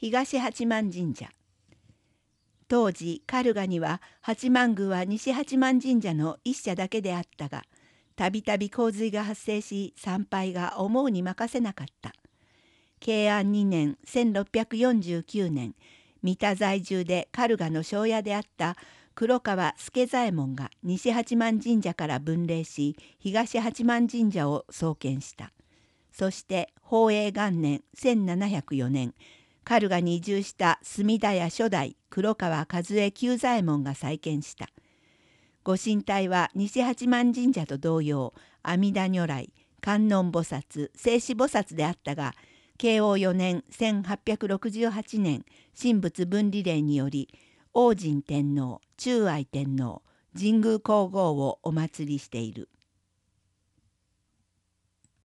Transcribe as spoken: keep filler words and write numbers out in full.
東八幡神社。当時カルガには八幡宮は西八幡神社の一社だけであったが、たびたび洪水が発生し参拝が思うに任せなかった。慶安にねんせんろっぴゃくよんじゅうきゅうねん、三田在住でカルガの庄屋であった黒川助左衛門が西八幡神社から分霊し東八幡神社を創建した。そして宝永元年せんななひゃくよねん、カルガに移住した隅田屋初代黒川和江久左衛門が再建した。ご神体は西八幡神社と同様、阿弥陀如来、観音菩薩、聖子菩薩であったが、慶応よねんせんはっぴゃくろくじゅうはちねん神仏分離令により、王神天皇、忠愛天皇、神宮皇后をお祭りしている。